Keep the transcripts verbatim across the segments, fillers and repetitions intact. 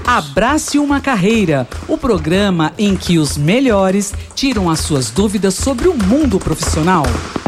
Abrace uma Carreira, o programa em que os melhores tiram as suas dúvidas sobre o mundo profissional.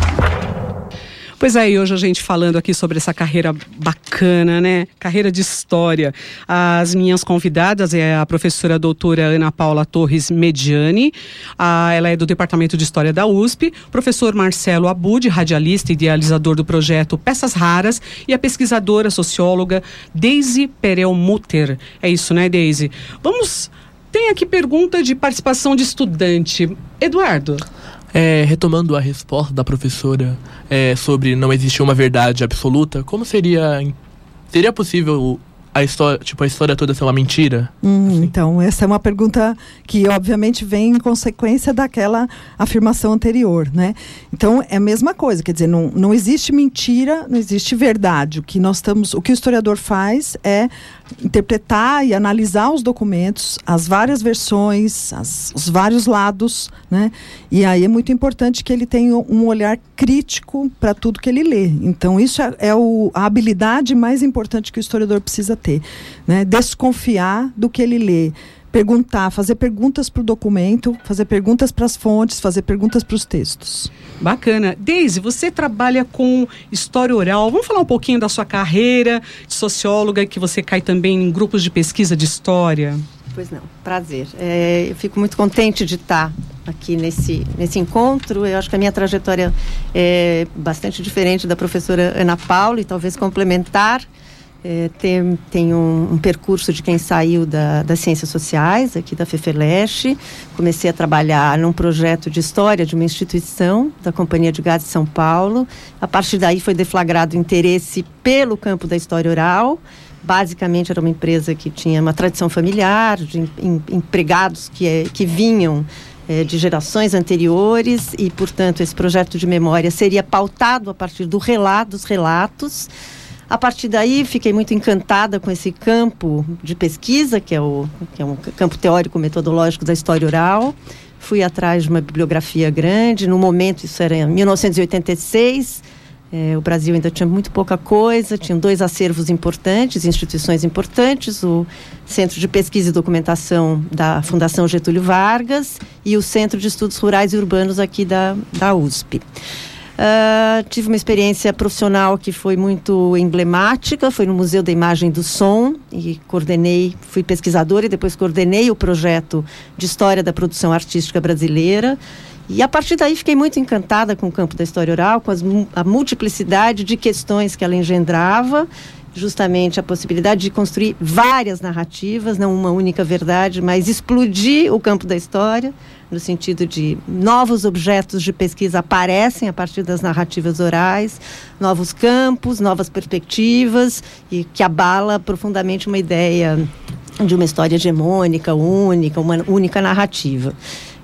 Pois é, e hoje a gente falando aqui sobre essa carreira bacana, né? Carreira de história. As minhas convidadas é a professora doutora Ana Paula Torres Mediani, a, ela é do Departamento de História da U S P, professor Marcelo Abud, radialista e idealizador do projeto Peças Raras, e a pesquisadora socióloga Deise Perelmutter. É isso, né, Deise? Vamos... Tem aqui pergunta de participação de estudante. Eduardo... É, retomando a resposta da professora é, sobre não existir uma verdade absoluta, como seria, seria possível a história, tipo, a história toda ser uma mentira? Hum, assim? Então, essa é uma pergunta que obviamente vem em consequência daquela afirmação anterior, né? Então, é a mesma coisa, quer dizer, não, não existe mentira, não existe verdade. O que nós estamos, o que o historiador faz é interpretar e analisar os documentos, as várias versões, as, os vários lados, né? E aí é muito importante que ele tenha um olhar crítico para tudo que ele lê. Então, isso é, é o, a habilidade mais importante que o historiador precisa ter, né? Desconfiar do que ele lê, perguntar, fazer perguntas para o documento, fazer perguntas para as fontes, fazer perguntas para os textos. Bacana. Deise, você trabalha com história oral. Vamos falar um pouquinho da sua carreira de socióloga, que você cai também em grupos de pesquisa de história? Pois não, prazer. É, eu fico muito contente de estar aqui nesse, nesse encontro. Eu acho que a minha trajetória é bastante diferente da professora Ana Paula e talvez complementar. É, tem tem um, um percurso de quem saiu da, das ciências sociais, aqui da FEFELESH. Comecei a trabalhar num projeto de história de uma instituição, da Companhia de Gás de São Paulo. A partir daí foi deflagrado interesse pelo campo da história oral. Basicamente era uma empresa que tinha uma tradição familiar, de em, em, empregados que, é, que vinham é, de gerações anteriores e, portanto, esse projeto de memória seria pautado a partir do relato, dos relatos. A partir daí, fiquei muito encantada com esse campo de pesquisa, que é, o, que é um campo teórico-metodológico da história oral. Fui atrás de uma bibliografia grande. No momento, isso era em mil novecentos e oitenta e seis. É, o Brasil ainda tinha muito pouca coisa. Tinham dois acervos importantes, instituições importantes. O Centro de Pesquisa e Documentação da Fundação Getúlio Vargas e o Centro de Estudos Rurais e Urbanos aqui da, da U S P. Uh, tive uma experiência profissional que foi muito emblemática, foi no Museu da Imagem e do Som, e coordenei, fui pesquisadora e depois coordenei o projeto de História da Produção Artística Brasileira, e a partir daí fiquei muito encantada com o campo da história oral, com as, a multiplicidade de questões que ela engendrava, justamente a possibilidade de construir várias narrativas, não uma única verdade, mas explodir o campo da história, no sentido de novos objetos de pesquisa aparecem a partir das narrativas orais, novos campos, novas perspectivas, e que abala profundamente uma ideia de uma história hegemônica, única, uma única narrativa.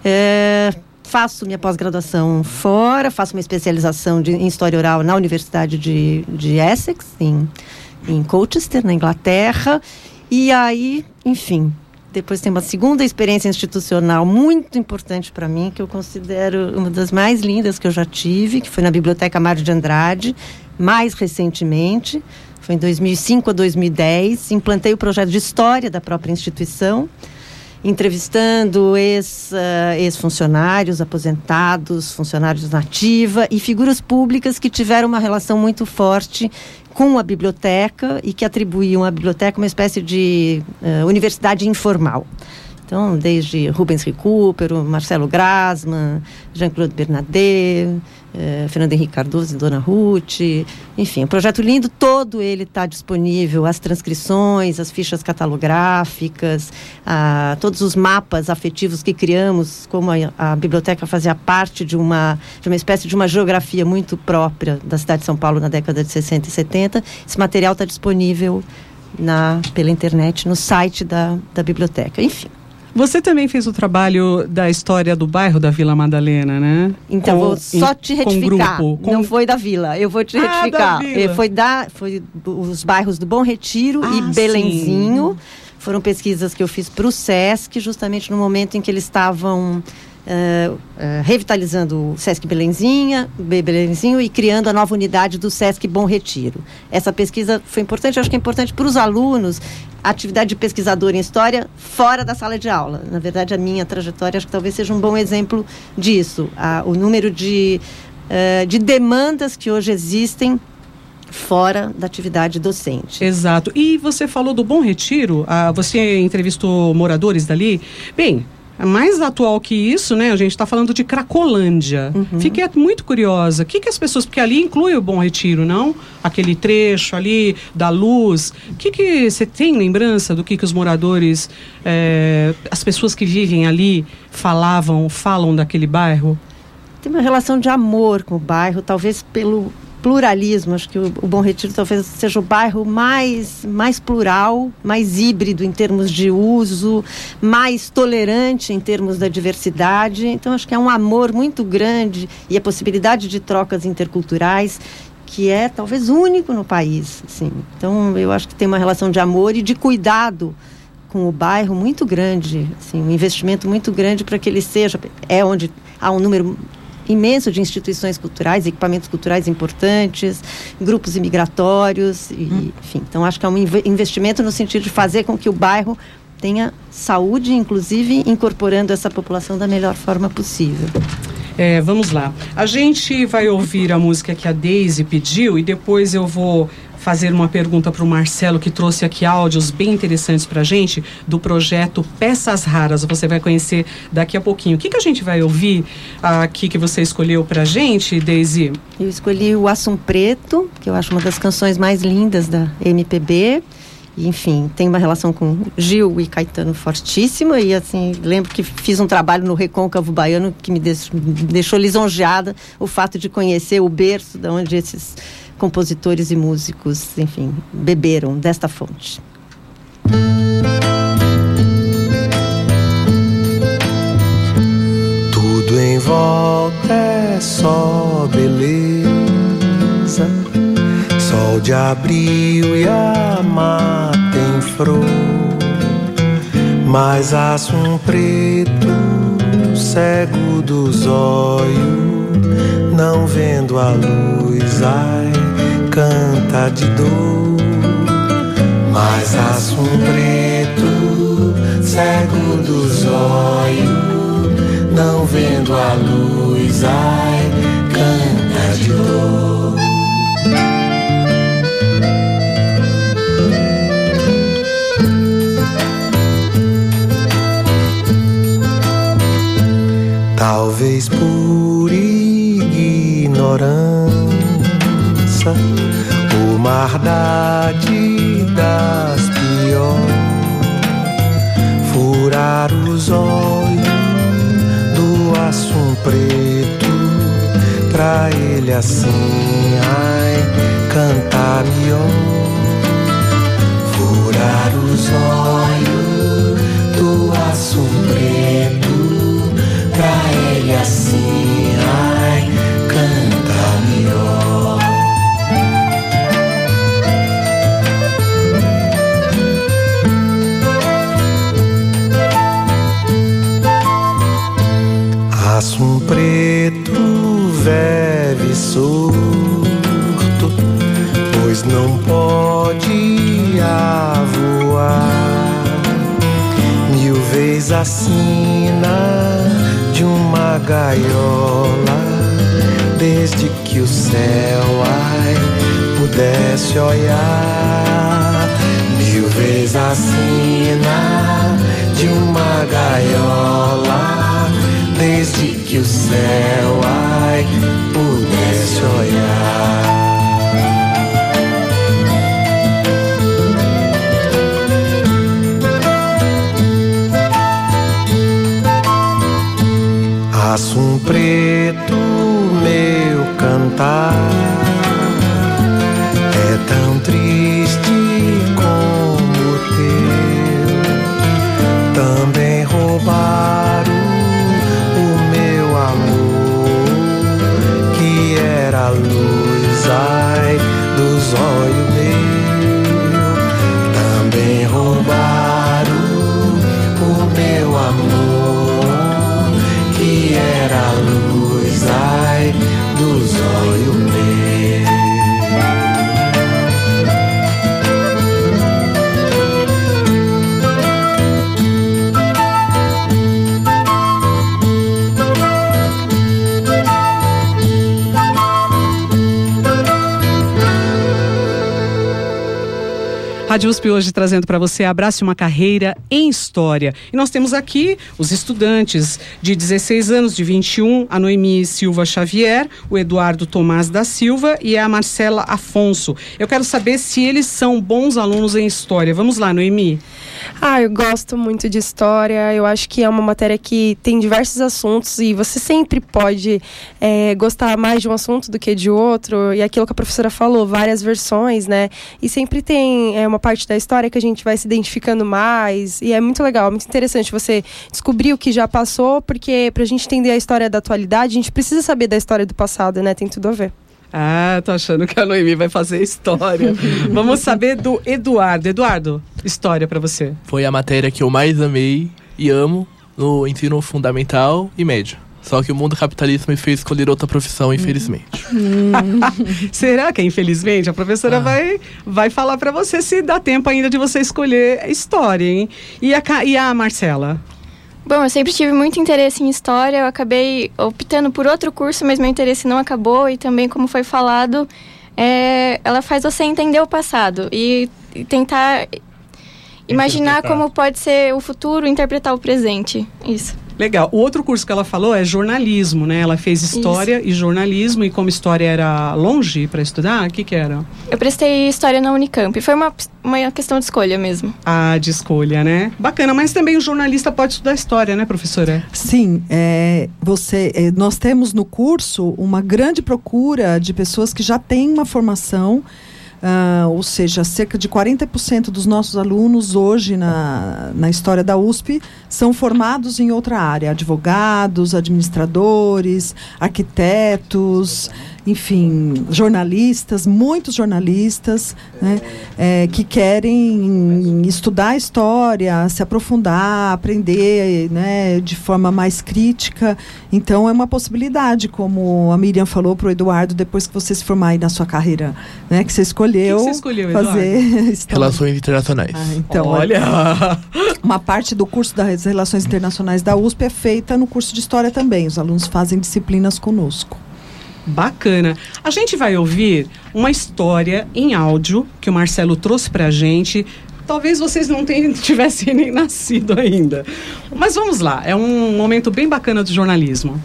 É, faço minha pós-graduação fora, faço uma especialização de, em história oral na Universidade de, de Essex, em, em Colchester, na Inglaterra, e aí, enfim... Depois tem uma segunda experiência institucional muito importante para mim, que eu considero uma das mais lindas que eu já tive, que foi na Biblioteca Mário de Andrade, mais recentemente, foi em dois mil e cinco a dois mil e dez, implantei o projeto de história da própria instituição, entrevistando ex, uh, ex-funcionários, aposentados, funcionários na ativa e figuras públicas que tiveram uma relação muito forte com a biblioteca e que atribuíam à biblioteca uma espécie de uh, universidade informal. Então, desde Rubens Recupero, Marcelo Grasman, Jean-Claude Bernadette, eh, Fernando Henrique Cardoso e Dona Ruth, enfim, um projeto lindo, todo ele está disponível, as transcrições, as fichas catalográficas, ah, todos os mapas afetivos que criamos, como a, a biblioteca fazia parte de uma, de uma espécie de uma geografia muito própria da cidade de São Paulo na década de sessenta e setenta, esse material está disponível na, pela internet, no site da, da biblioteca, enfim. Você também fez o trabalho da história do bairro da Vila Madalena, né? Então, com, vou só te retificar. Com grupo, com... Não foi da Vila, eu vou te ah, retificar. Da Vila. Foi, da, foi os bairros do Bom Retiro ah, e Belenzinho. Sim. Foram pesquisas que eu fiz para o SESC, justamente no momento em que eles estavam uh, uh, revitalizando o Sesc Belenzinha, Belenzinho e criando a nova unidade do Sesc Bom Retiro. Essa pesquisa foi importante, eu acho que é importante para os alunos, a atividade de pesquisador em história fora da sala de aula. Na verdade, a minha trajetória acho que talvez seja um bom exemplo disso. A, o número de, uh, de demandas que hoje existem fora da atividade docente. Exato. E você falou do Bom Retiro, ah, você entrevistou moradores dali. Bem, mais atual que isso, né? A gente está falando de Cracolândia. Uhum. Fiquei muito curiosa. O que, que as pessoas... Porque ali inclui o Bom Retiro, não? Aquele trecho ali da luz. O que, que você tem lembrança do que, que os moradores, é, as pessoas que vivem ali falavam, falam daquele bairro? Tem uma relação de amor com o bairro, talvez pelo pluralismo. Acho que o, o Bom Retiro talvez seja o bairro mais, mais plural, mais híbrido em termos de uso, mais tolerante em termos da diversidade. Então acho que é um amor muito grande e a possibilidade de trocas interculturais que é talvez único no país, assim. Então eu acho que tem uma relação de amor e de cuidado com o bairro muito grande, assim, um investimento muito grande para que ele seja, é onde há um número imenso de instituições culturais, equipamentos culturais importantes, grupos imigratórios, e, hum. enfim. Então, acho que é um investimento no sentido de fazer com que o bairro tenha saúde, inclusive incorporando essa população da melhor forma possível. É, vamos lá. A gente vai ouvir a música que a Deise pediu e depois eu vou fazer uma pergunta para o Marcelo, que trouxe aqui áudios bem interessantes para a gente do projeto Peças Raras. Você vai conhecer daqui a pouquinho. O que, que a gente vai ouvir aqui que você escolheu para a gente, Deise? Eu escolhi o Assum Preto, que eu acho uma das canções mais lindas da M P B. E, enfim, tem uma relação com Gil e Caetano fortíssima. E, assim, lembro que fiz um trabalho no Recôncavo Baiano que me deixou, me deixou lisonjeada o fato de conhecer o berço de onde esses compositores e músicos, enfim, beberam desta fonte. Tudo em volta é só beleza, sol de abril e a mata em flor, mas Assum Preto, cego dos olhos, não vendo a luz, ai, canta de dor. Mas Assum Preto, cego dos olhos, não vendo a luz, ai, canta de dor. Talvez por ignorância, o maldade das pior, furar os olhos do Assum Preto, pra ele assim, ai, cantar melhor. Furar os olhos do Assum Preto, pra ele assim, ai, canta melhor. Assum Preto vive surto, pois não pode voar. Mil vezes assina de uma gaiola, desde que o céu, ai, pudesse olhar. Mil vezes assina de uma gaiola, desde que o céu, ai, pudesse olhar. Assum Preto, meu cantar é tão triste como o teu. Também roubaram o meu amor, que era a luz, ai, dos olhos meus. Também roubaram o meu amor, que Rádio U S P hoje trazendo para você Abrace uma Carreira em História. E nós temos aqui os estudantes de dezesseis anos, de vinte e um, a Noemi Silva Xavier, o Eduardo Tomás da Silva e a Marcela Afonso. Eu quero saber se eles são bons alunos em História. Vamos lá, Noemi. Ah, eu gosto muito de História. Eu acho que é uma matéria que tem diversos assuntos e você sempre pode é, gostar mais de um assunto do que de outro. E aquilo que a professora falou, várias versões, né? E sempre tem é, uma parte da história que a gente vai se identificando mais. E é muito legal, muito interessante você descobrir o que já passou, porque pra gente entender a história da atualidade, a gente precisa saber da história do passado, né? Tem tudo a ver. Ah, tô achando que a Noemi vai fazer História. Vamos saber do Eduardo. Eduardo, História pra você. Foi a matéria que eu mais amei e amo no ensino fundamental e médio. Só que o mundo capitalista me fez escolher outra profissão, infelizmente. Hum. Será que, infelizmente, a professora ah. vai, vai falar pra você se dá tempo ainda de você escolher História, hein? E a, e a Marcela? Bom, eu sempre tive muito interesse em História, eu acabei optando por outro curso, mas meu interesse não acabou. E também, como foi falado, é, ela faz você entender o passado e, e tentar imaginar como pode ser o futuro, interpretar o presente. Isso. Legal. O outro curso que ela falou é jornalismo, né? Ela fez História Isso. e jornalismo, e como História era longe para estudar, o que que era? Eu prestei História na Unicamp. Foi uma, uma questão de escolha mesmo. Ah, de escolha, né? Bacana, mas também o jornalista pode estudar História, né, professora? Sim, é, você, é, nós temos no curso uma grande procura de pessoas que já têm uma formação. Uh, ou seja, cerca de quarenta por cento dos nossos alunos hoje na, na História da U S P são formados em outra área, advogados, administradores, arquitetos, enfim, jornalistas, muitos jornalistas, né, é, que querem estudar a história, se aprofundar, aprender, né, de forma mais crítica. Então é uma possibilidade, como a Miriam falou para o Eduardo, depois que você se formar aí na sua carreira, né, que você escolheu, que que você escolheu, fazer Relações Internacionais. Ah, então, olha, uma parte do curso das Relações Internacionais da U S P é feita no curso de História também. Os alunos fazem disciplinas conosco. Bacana. A gente vai ouvir uma história em áudio que o Marcelo trouxe pra gente. Talvez vocês não tenham, tivessem nem nascido ainda. Mas vamos lá, é um momento bem bacana do jornalismo.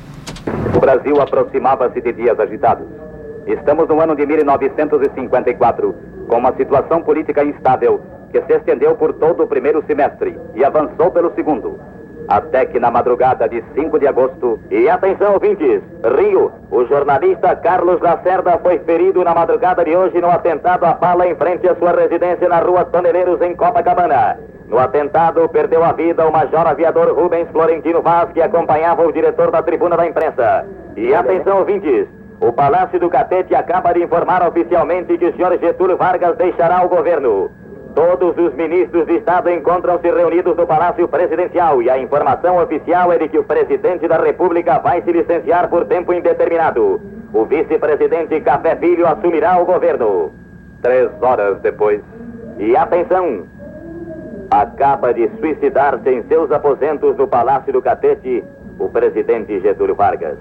O Brasil aproximava-se de dias agitados. Estamos no ano de mil novecentos e cinquenta e quatro, com uma situação política instável que se estendeu por todo o primeiro semestre e avançou pelo segundo. Até que na madrugada de cinco de agosto... E atenção, ouvintes! Rio, o jornalista Carlos Lacerda foi ferido na madrugada de hoje no atentado à bala em frente à sua residência na rua Toneleiros, em Copacabana. No atentado, perdeu a vida o major aviador Rubens Florentino Vaz, que acompanhava o diretor da Tribuna da Imprensa. E atenção, ouvintes! O Palácio do Catete acaba de informar oficialmente que o senhor Getúlio Vargas deixará o governo. Todos os ministros de Estado encontram-se reunidos no Palácio Presidencial e a informação oficial é de que o presidente da República vai se licenciar por tempo indeterminado. O vice-presidente Café Filho assumirá o governo. Três horas depois. E atenção! Acaba de suicidar-se em seus aposentos no Palácio do Catete o presidente Getúlio Vargas.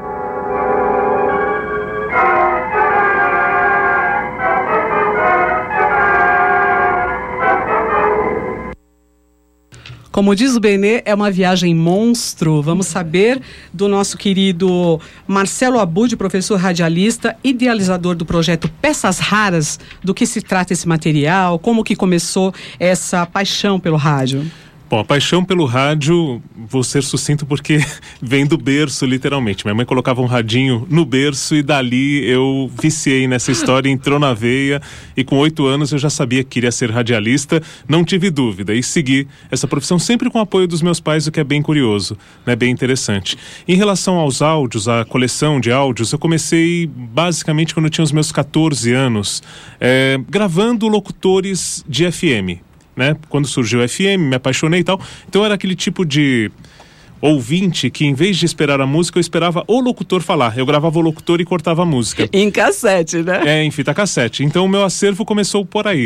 Como diz o Benê, é uma viagem monstro. Vamos saber do nosso querido Marcelo Abud, professor radialista, idealizador do projeto Peças Raras, do que se trata esse material, como que começou essa paixão pelo rádio. Bom, a paixão pelo rádio, vou ser sucinto porque vem do berço, literalmente. Minha mãe colocava um radinho no berço e dali eu viciei nessa história, entrou na veia, e com oito anos eu já sabia que queria ser radialista, não tive dúvida, e segui essa profissão sempre com o apoio dos meus pais, o que é bem curioso, né, bem interessante. Em relação aos áudios, a coleção de áudios, eu comecei basicamente quando eu tinha os meus catorze anos, é, gravando locutores de F M. Né? Quando surgiu o F M, me apaixonei e tal. Então era aquele tipo de ouvinte que, em vez de esperar a música, eu esperava o locutor falar. Eu gravava o locutor e cortava a música. Em cassete, né? É, em fita cassete. Então o meu acervo começou por aí.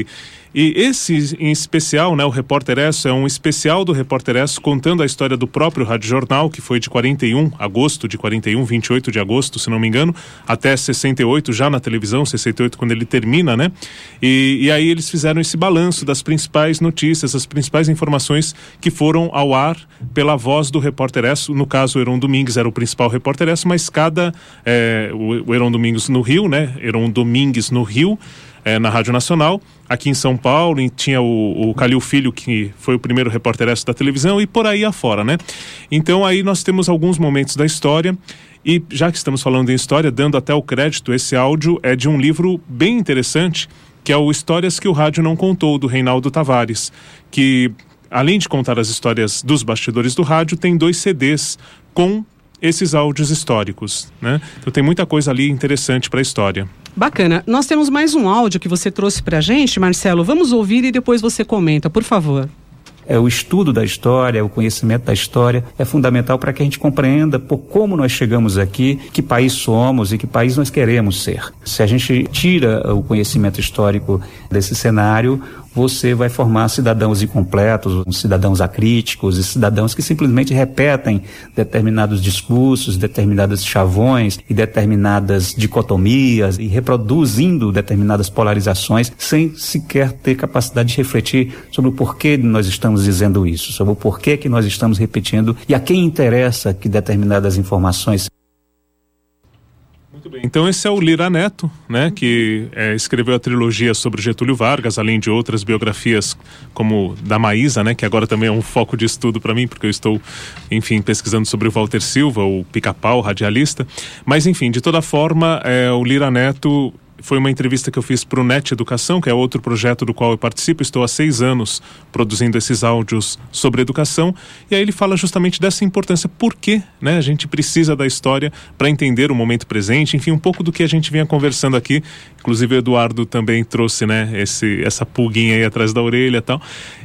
E esse em especial, né, o Repórter Esso, é um especial do Repórter Esso contando a história do próprio Rádio Jornal, que foi de quarenta e um, agosto de quarenta e um, vinte e oito de agosto, se não me engano, até sessenta e oito, já na televisão, sessenta e oito quando ele termina, né? E, e aí eles fizeram esse balanço das principais notícias, as principais informações que foram ao ar pela voz do Repórter Esso. No caso, o Heron Domingues era o principal Repórter Esso, mas cada, é, o, o Heron Domingues no Rio, né? Heron Domingues no Rio, É, na Rádio Nacional, aqui em São Paulo, e tinha o, o Calil Filho, que foi o primeiro Repórter Esso da televisão, e por aí afora, né? Então aí nós temos alguns momentos da história, e já que estamos falando em história, dando até o crédito, esse áudio é de um livro bem interessante, que é o Histórias que o Rádio Não Contou, do Reinaldo Tavares, que além de contar as histórias dos bastidores do rádio, tem dois C Ds com esses áudios históricos, né? Então tem muita coisa ali interessante para a história. Bacana. Nós temos mais um áudio que você trouxe para a gente, Marcelo. Vamos ouvir e depois você comenta, por favor. É, o estudo da história, o conhecimento da história é fundamental para que a gente compreenda por como nós chegamos aqui, que país somos e que país nós queremos ser. Se a gente tira o conhecimento histórico desse cenário, você vai formar cidadãos incompletos, cidadãos acríticos e cidadãos que simplesmente repetem determinados discursos, determinados chavões e determinadas dicotomias e reproduzindo determinadas polarizações sem sequer ter capacidade de refletir sobre o porquê nós estamos dizendo isso, sobre o porquê que nós estamos repetindo e a quem interessa que determinadas informações. Muito bem. Então esse é o Lira Neto, né, que é, escreveu a trilogia sobre Getúlio Vargas, além de outras biografias como da Maísa, né, que agora também é um foco de estudo para mim, porque eu estou, enfim, pesquisando sobre o Walter Silva, o Pica-Pau, radialista. Mas enfim, de toda forma, é, o Lira Neto foi uma entrevista que eu fiz para o Net Educação, que é outro projeto do qual eu participo. Estou há seis anos produzindo esses áudios sobre educação, e aí ele fala justamente dessa importância, por que, né, a gente precisa da história para entender o momento presente, enfim, um pouco do que a gente vinha conversando aqui. Inclusive o Eduardo também trouxe, né, esse, essa pulguinha aí atrás da orelha e tal,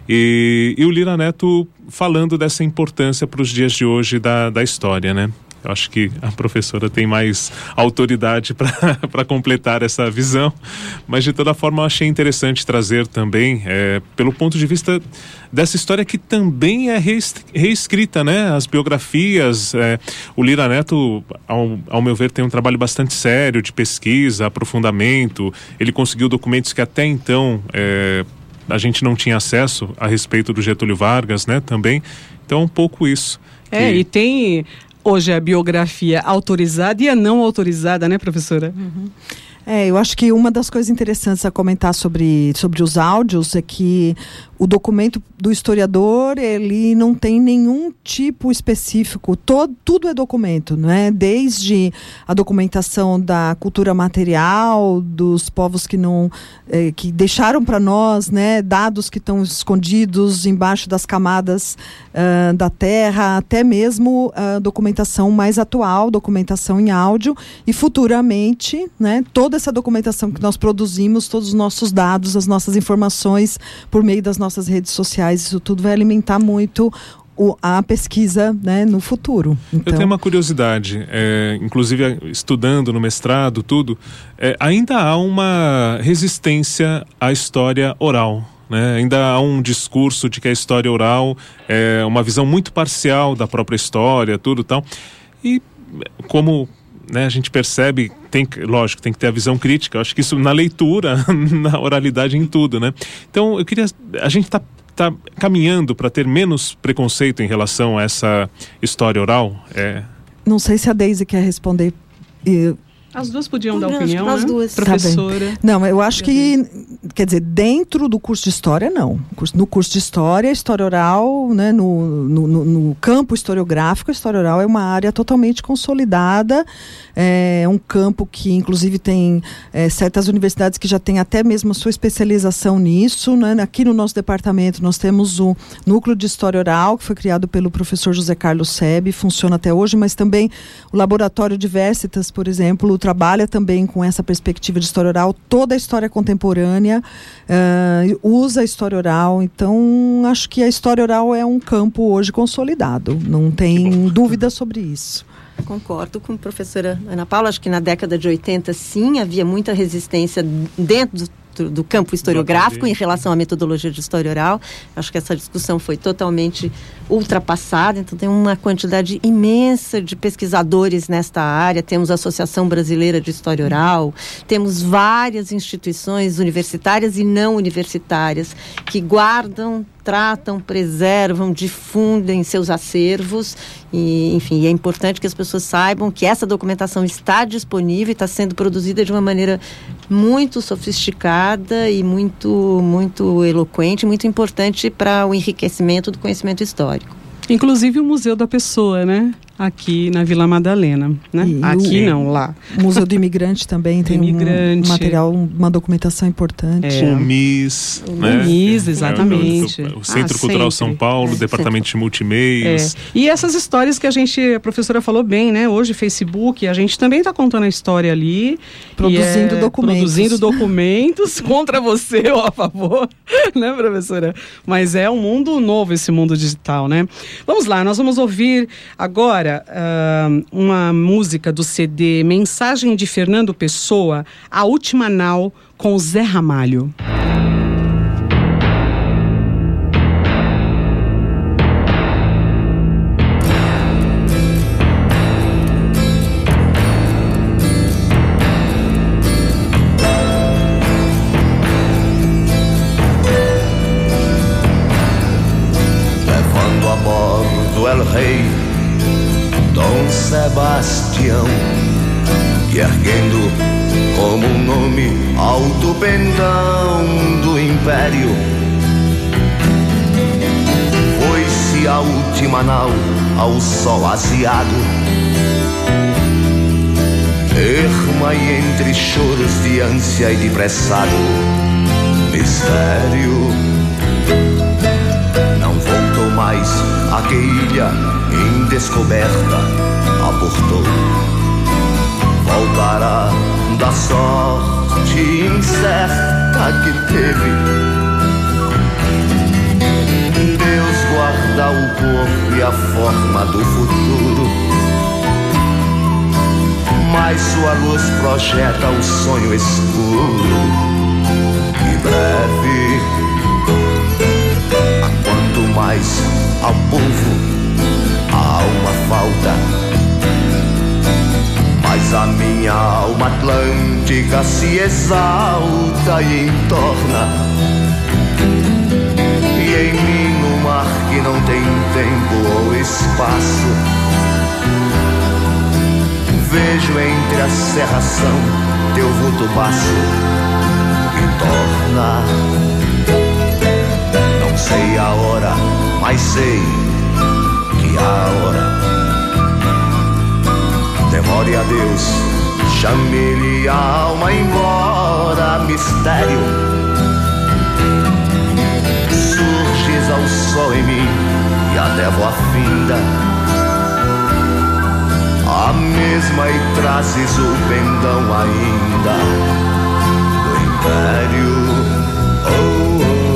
e, e o Lira Neto falando dessa importância para os dias de hoje da, da história, né? Eu acho que a professora tem mais autoridade para completar essa visão, mas de toda forma eu achei interessante trazer também, é, pelo ponto de vista dessa história que também é reescrita, né? As biografias, é, o Lira Neto, ao, ao meu ver, tem um trabalho bastante sério de pesquisa, aprofundamento. Ele conseguiu documentos que até então é, a gente não tinha acesso a respeito do Getúlio Vargas, né? Também, então um pouco isso. É, que... e tem... Hoje a biografia autorizada e a não autorizada, né, professora? Uhum. É, eu acho que uma das coisas interessantes a comentar sobre, sobre os áudios é que o documento do historiador, ele não tem nenhum tipo específico, todo, tudo é documento, né? Desde a documentação da cultura material, dos povos que não eh, que deixaram para nós, né, dados que estão escondidos embaixo das camadas uh, da terra, até mesmo a documentação mais atual, documentação em áudio, e futuramente, né, toda essa documentação que nós produzimos, todos os nossos dados, as nossas informações por meio das nossas redes sociais, isso tudo vai alimentar muito o, a pesquisa, né, no futuro. Então... Eu tenho uma curiosidade, é, inclusive estudando no mestrado, tudo, é, ainda há uma resistência à história oral. Né? Ainda há um discurso de que a história oral é uma visão muito parcial da própria história, tudo e tal. E como... né, a gente percebe, tem, lógico, tem que ter a visão crítica. Eu acho que isso na leitura, na oralidade, em tudo, né? Então, eu queria... A gente está tá caminhando para ter menos preconceito em relação a essa história oral? É... Não sei se a Deise quer responder... E... As duas podiam dar Não, opinião, as né? duas. Professora. Tá, não, eu acho que, quer dizer, dentro do curso de História, não. No curso de História, História Oral, né, no, no, no campo historiográfico, a História Oral é uma área totalmente consolidada, é um campo que, inclusive, tem é, certas universidades que já têm até mesmo a sua especialização nisso, né? Aqui no nosso departamento, nós temos o Núcleo de História Oral, que foi criado pelo professor José Carlos Sebe, funciona até hoje, mas também o Laboratório Diversitas, por exemplo, trabalha também com essa perspectiva de história oral, toda a história contemporânea uh, usa a história oral, então acho que a história oral é um campo hoje consolidado, não tem dúvida sobre isso. Concordo com a professora Ana Paula, acho que na década de oitenta sim, havia muita resistência dentro do dentro do campo historiográfico em relação à metodologia de história oral. Acho que essa discussão foi totalmente ultrapassada, então tem uma quantidade imensa de pesquisadores nesta área, temos a Associação Brasileira de História Oral, temos várias instituições universitárias e não universitárias que guardam, tratam, preservam, difundem seus acervos e, enfim, é importante que as pessoas saibam que essa documentação está disponível e está sendo produzida de uma maneira muito sofisticada e muito, muito eloquente, muito importante para o enriquecimento do conhecimento histórico. Inclusive o Museu da Pessoa, né? Aqui na Vila Madalena, né? E Aqui o, não, lá. O Museu do Imigrante também tem Imigrante. um material, uma documentação importante. É. O M I S, o né? M I S, exatamente. É, o, o Centro ah, Cultural sempre. São Paulo, é, Departamento de Multimeios. É. E essas histórias que a gente, a professora falou bem, né? Hoje, Facebook, a gente também está contando a história ali. Produzindo é, documentos. Produzindo documentos contra você ou a favor, né, professora? Mas é um mundo novo, esse mundo digital, né? Vamos lá, nós vamos ouvir agora uh, uma música do C D Mensagem de Fernando Pessoa, A Última Nau, com Zé Ramalho. Levando a bordo El Rei Dom Sebastião, e erguendo como um nome alto pendão do império, foi-se a última nau ao sol aziado, erma e entre choros de ânsia e de pressado mistério. Não voltou mais a que ilha em descoberta aportou. Voltará da sorte incerta que teve. Deus guarda o corpo e a forma do futuro, mas sua luz projeta o sonho escuro e breve. A quanto mais ao povo a alma falta, mas a minha alma atlântica se exalta e entorna, e em mim no mar que não tem tempo ou espaço, vejo entre a serração teu vulto baço e torna. Não sei a hora, mas sei que a hora. Demore a Deus, chame-lhe a alma embora, mistério. Surges ao sol em mim e a névoa finda, a mesma e trazes o pendão ainda do império. Oh,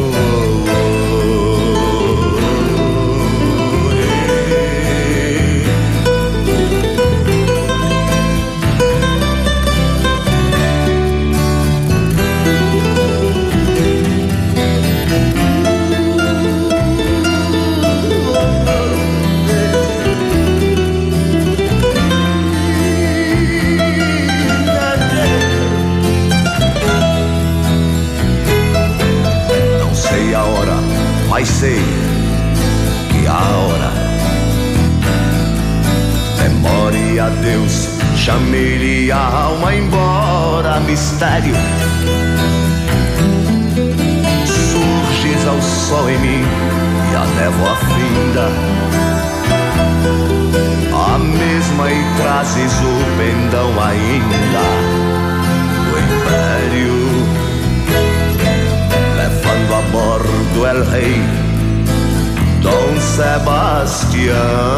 mas sei que a hora. Demore a Deus, chame-lhe a alma embora, mistério. Surges ao sol em mim e a névoa finda, a mesma e trazes o pendão ainda do império. Levando a bordo El Rei Dom Sebastião.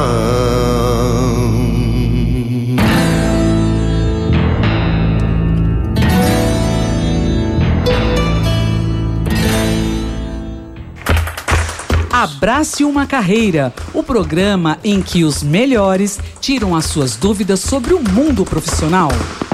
Abrace uma Carreira, o programa em que os melhores tiram as suas dúvidas sobre o mundo profissional.